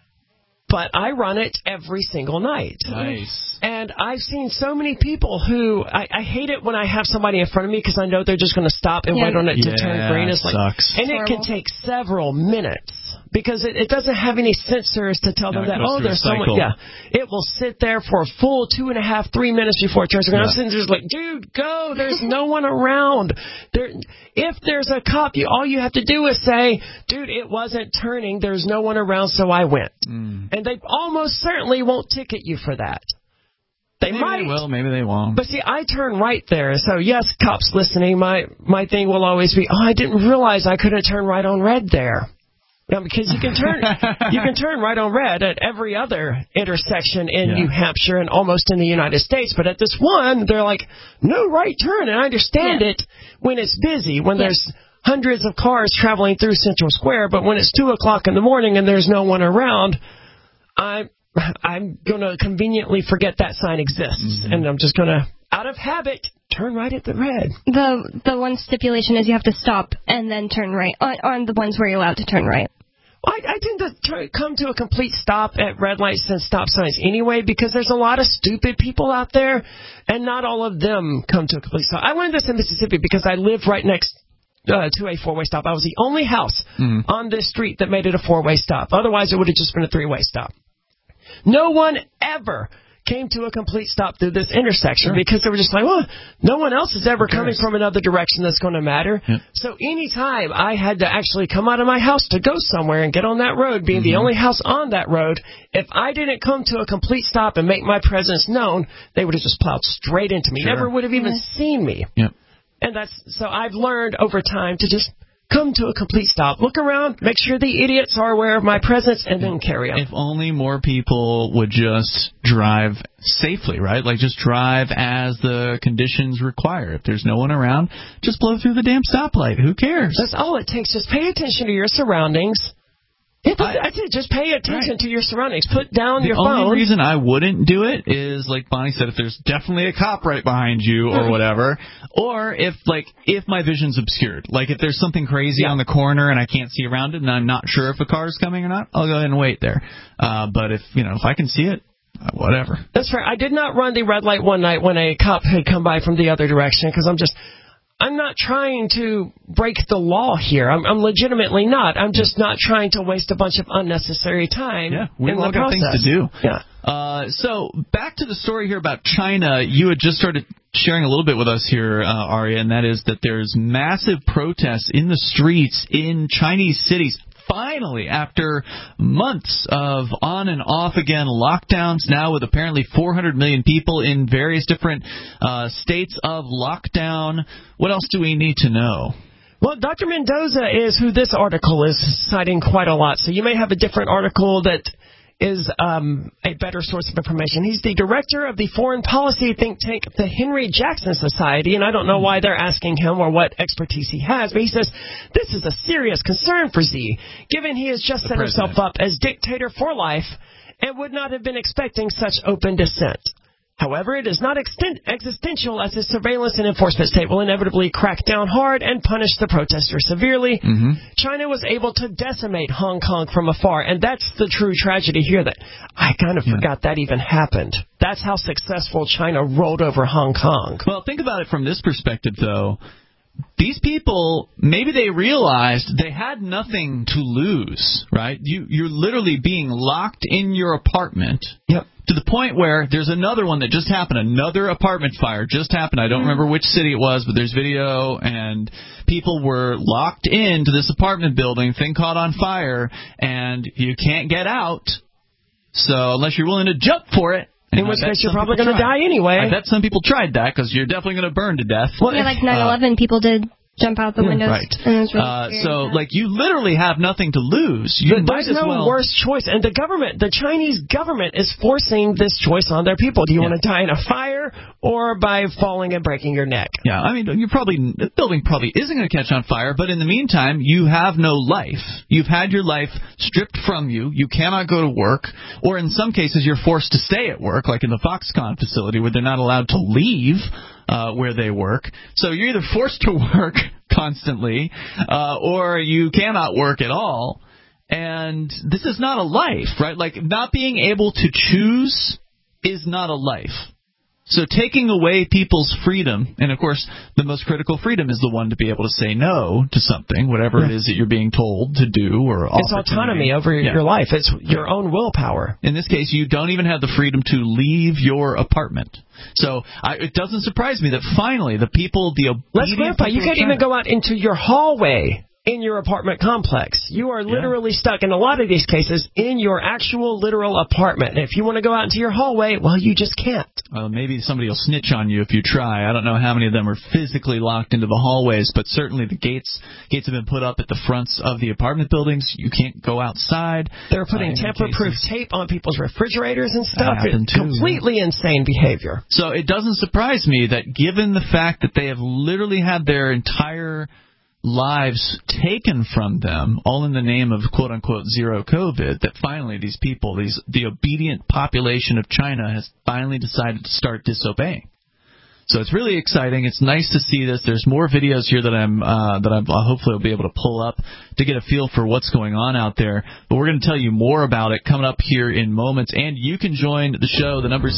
But I run it every single night. Nice. And I've seen so many people who I hate it when I have somebody in front of me because I know they're just going to stop and wait on it to turn green. It sucks. And it can take several minutes because it doesn't have any sensors to tell them that, there's someone. Yeah. It will sit there for a full 2.5, 3 minutes before it turns green. I'm sitting there just like, dude, go. There's no one around. If there's a cop, all you have to do is say, dude, it wasn't turning. There's no one around, so I went. And they almost certainly won't ticket you for that. Maybe they will, maybe they won't. But see, I turn right there. So, yes, cops listening, my thing will always be, I didn't realize I couldn't turn right on red there. Because you can turn right on red at every other intersection in New Hampshire and almost in the United States. But at this one, they're like, no right turn. And I understand it when it's busy, when there's hundreds of cars traveling through Central Square. But when it's 2 o'clock in the morning and there's no one around, I'm going to conveniently forget that sign exists. And I'm just going to, out of habit, turn right at the red. The one stipulation is you have to stop and then turn right on the ones where you're allowed to turn right. I tend to come to a complete stop at red lights and stop signs anyway because there's a lot of stupid people out there, and not all of them come to a complete stop. I learned this in Mississippi because I live right next to a four-way stop. I was the only house on this street that made it a four-way stop. Otherwise, it would have just been a three-way stop. No one ever came to a complete stop through this intersection because they were just like, well, no one else is ever coming from another direction that's going to matter. So anytime I had to actually come out of my house to go somewhere and get on that road, being the only house on that road, if I didn't come to a complete stop and make my presence known, they would have just plowed straight into me. Never would have even seen me. And so I've learned over time to just come to a complete stop, look around, make sure the idiots are aware of my presence, and then carry on. If only more people would just drive safely, right? Like just drive as the conditions require. If there's no one around, just blow through the damn stoplight. Who cares? That's all it takes. Just pay attention to your surroundings. I said, just pay attention to your surroundings. Put down your phone. The only reason I wouldn't do it is, like Bonnie said, if there's definitely a cop right behind you or whatever, or if my vision's obscured. Like if there's something crazy on the corner and I can't see around it and I'm not sure if a car's coming or not, I'll go ahead and wait there. But if I can see it, whatever. That's right. I did not run the red light one night when a cop had come by from the other direction because I'm not trying to break the law here. I'm legitimately not. I'm just not trying to waste a bunch of unnecessary time. We've all got things to do. So back to the story here about China. You had just started sharing a little bit with us here, Aria, and that is that there's massive protests in the streets in Chinese cities. Finally, after months of on and off again lockdowns, now with apparently 400 million people in various different states of lockdown, what else do we need to know? Well, Dr. Mendoza is who this article is citing quite a lot, so you may have a different article that is a better source of information. He's the director of the foreign policy think tank, the Henry Jackson Society, and I don't know why they're asking him or what expertise he has, but he says, this is a serious concern for Xi, given he has just set himself up as dictator for life and would not have been expecting such open dissent. However, it is not existential as his surveillance and enforcement state will inevitably crack down hard and punish the protesters severely. China was able to decimate Hong Kong from afar, and that's the true tragedy here that I kind of forgot that even happened. That's how successful China rolled over Hong Kong. Well, think about it from this perspective, though. these people, maybe they realized they had nothing to lose, right? You're literally being locked in your apartment. Yep. To the point where there's another one that just happened. Another apartment fire just happened. I don't remember which city it was, but there's video, and people were locked into this apartment building, thing caught on fire, and you can't get out. So unless you're willing to jump for it. In which case, you're probably going to die anyway. I bet some people tried that because you're definitely going to burn to death. Well, like 9/11, people did jump out the windows. Right. And it was really so, like, you literally have nothing to lose. There's no worse choice. And the Chinese government is forcing this choice on their people. Do you want to die in a fire or by falling and breaking your neck? Yeah, I mean, the building probably isn't going to catch on fire, but in the meantime, you have no life. You've had your life stripped from you. You cannot go to work, or in some cases, you're forced to stay at work, like in the Foxconn facility, where they're not allowed to leave where they work. So you're either forced to work constantly, or you cannot work at all. And this is not a life, right? Like, not being able to choose is not a life. So taking away people's freedom, and of course, the most critical freedom is the one to be able to say no to something, whatever it is that you're being told to do or it's autonomy over your life. It's your own willpower. In this case, you don't even have the freedom to leave your apartment. So it doesn't surprise me that finally the people, the obedient Let's clarify, you can't even go out into your hallway in your apartment complex. You are literally stuck, in a lot of these cases, in your actual literal apartment. And if you want to go out into your hallway, well, you just can't. Well, maybe somebody will snitch on you if you try. I don't know how many of them are physically locked into the hallways, but certainly the gates have been put up at the fronts of the apartment buildings. You can't go outside. They're putting tamper-proof tape on people's refrigerators and stuff. It's completely insane behavior. So it doesn't surprise me that, given the fact that they have literally had their entire lives taken from them, all in the name of quote-unquote zero COVID, that finally these people, the obedient population of China has finally decided to start disobeying. So it's really exciting. It's nice to see this. There's more videos here that I'm hopefully will be able to pull up to get a feel for what's going on out there. But we're going to tell you more about it coming up here in moments. And you can join the show. The number is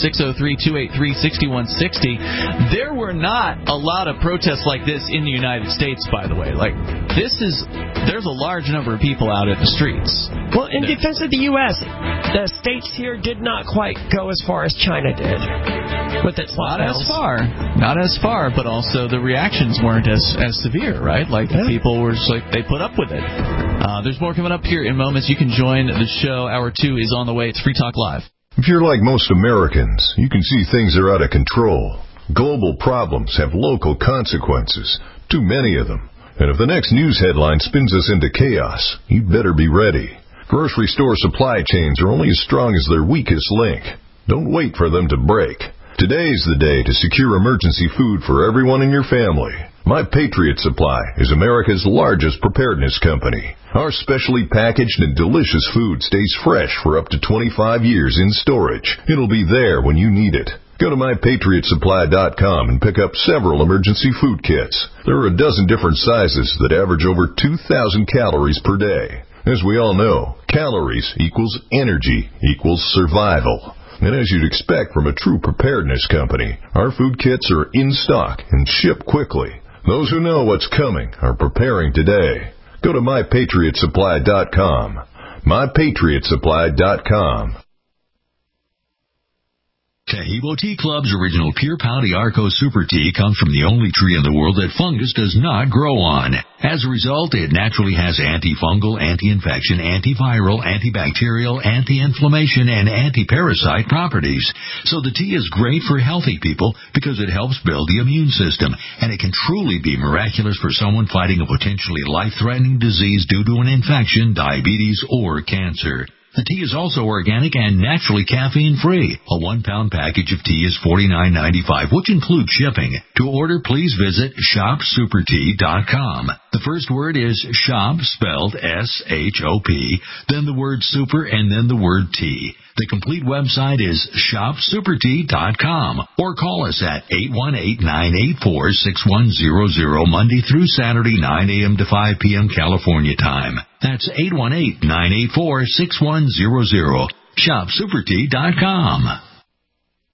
603-283-6160. There were not a lot of protests like this in the United States, by the way. There's a large number of people out in the streets. Well, in defense of the U.S., the states here did not quite go as far as China did with its lockdowns. Not as far, but also the reactions weren't as severe, right? Like, the people were just like, they put up with it. There's more coming up here in moments. You can join the show. Hour 2 is on the way. It's Free Talk Live. If you're like most Americans, you can see things are out of control. Global problems have local consequences, too many of them. And if the next news headline spins us into chaos, you'd better be ready. Grocery store supply chains are only as strong as their weakest link. Don't wait for them to break. Today's the day to secure emergency food for everyone in your family. My Patriot Supply is America's largest preparedness company. Our specially packaged and delicious food stays fresh for up to 25 years in storage. It'll be there when you need it. Go to MyPatriotSupply.com and pick up several emergency food kits. There are a dozen different sizes that average over 2,000 calories per day. As we all know, calories equals energy equals survival. And as you'd expect from a true preparedness company, our food kits are in stock and ship quickly. Those who know what's coming are preparing today. Go to MyPatriotSupply.com. MyPatriotSupply.com. Taheebo Tea Club's original Pure Pau d'Arco Super Tea comes from the only tree in the world that fungus does not grow on. As a result, it naturally has antifungal, anti-infection, antiviral, antibacterial, anti-inflammation, and anti-parasite properties. So the tea is great for healthy people because it helps build the immune system, and it can truly be miraculous for someone fighting a potentially life-threatening disease due to an infection, diabetes, or cancer. The tea is also organic and naturally caffeine-free. A 1-pound package of tea is $49.95, which includes shipping. To order, please visit ShopSuperTea.com. The first word is shop, spelled S-H-O-P, then the word super, and then the word tea. The complete website is ShopSuperTea.com, or call us at 818-984-6100, Monday through Saturday, 9 a.m. to 5 p.m. California time. That's 818-984-6100. ShopSuperTea.com.